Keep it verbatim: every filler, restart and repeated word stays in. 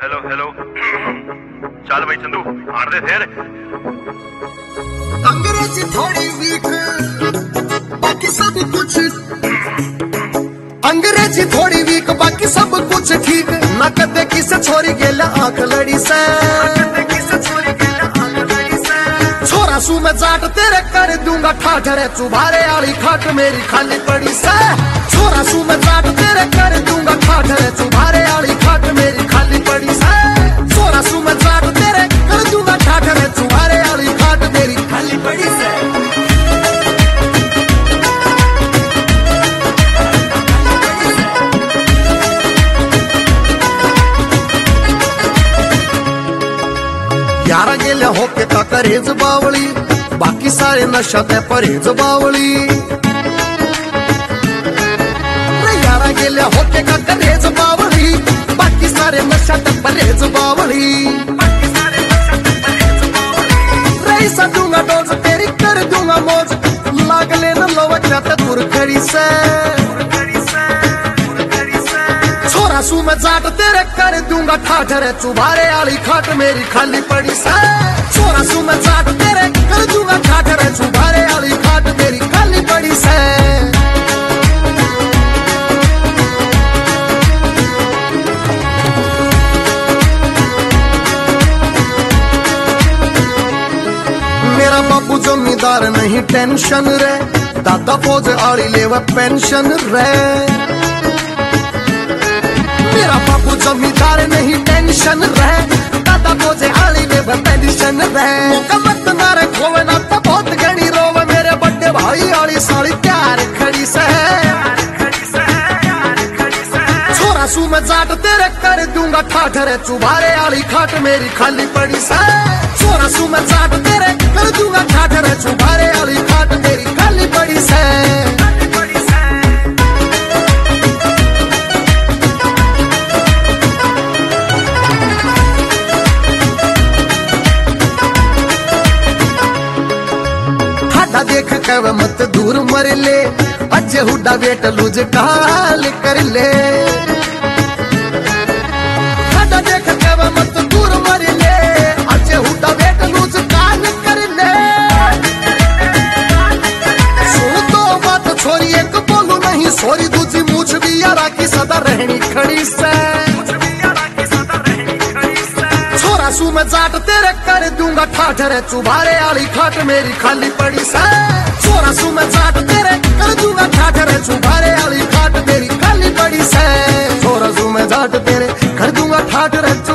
hello hello चल भाई चंदू आड़ दे फिर अंग्रेजी थोड़ी वीक बाकी सब कुछ अंग्रेजी थोड़ी वीक बाकी सब कुछ ठीक ना कदे किसे छोरी गेला आंख लड़ी से छोरा सू मैं जाट तेरे कर दूंगा ठाठरे चुभारे आली खाट मेरी खाली पड़ी से छोरा सू मैं जाट तेरे कर दूंगा ठाठरे चुभारे आली खाट मेरी खाली पड़ी से छोरा सू मैं जाट तेरे कर दूंगा ठाठरे चुभारे आली खाट मेरी खाली पड़ी से यारा गेल्या होके का करेज बावळी बाकी सारे नशा ते परहेज बावळी यारा गेल्या होके का करेज बावळी बाकी सारे नशा ते परहेज बावळी रईसा दूंगा डोज तेरी कर दूंगा मौज लागले न लवकला ते दूर खड़ी से छोरा सू मैं जाट तेरे कर दूंगा ठाठरे चुभारे आली खाट मेरी खाली पड़ी से छोरा सू मैं जाट तेरे कर दूंगा ठाठरे चुभारे आली खाट मेरी खाली पड़ी से मेरा बापू जमींदार नहीं टेंशन रे दादा फौज आली लेवा पेंशन रे मेरा बापू जमींदार नहीं टेंशन रहे दादा बोझे आली में पेंशन रहे मौका मत मारे खोवे ना तो बहुत घड़ी रोवे मेरे बड़े भाई आली साली प्यार खड़ी से छोरा सू मैं जाट तेरे कर दूंगा ठाठरे चुभारे आली खाट मेरी खाली पड़ी से छोरा सू मैं जाट तेरे कर दूंगा ठाठरे चुभारे आली खाट मेरी खाली पड़ी से देख कर मत दूर मर ले अजय हुडा बेट लूज काल कर ले खाटा देख कर मत दूर मर ले अजय हुडा बेट लूज काल कर ले सुन तो बात छोरी एक बोलू नहीं सोरी दूसरी मूछ भी यारा की सदा रहनी खड़ी से छोरा सू मैं जाट तेरे कर दूंगा ठाठरे चुभारे आली खाट मेरी खाली पड़ी से छोरा सू मैं जाट तेरे कर दूंगा ठाठरे चुभारे आली खाट मेरी खाली पड़ी से छोरा सू मैं जाट तेरे कर दूंगा ठाठरे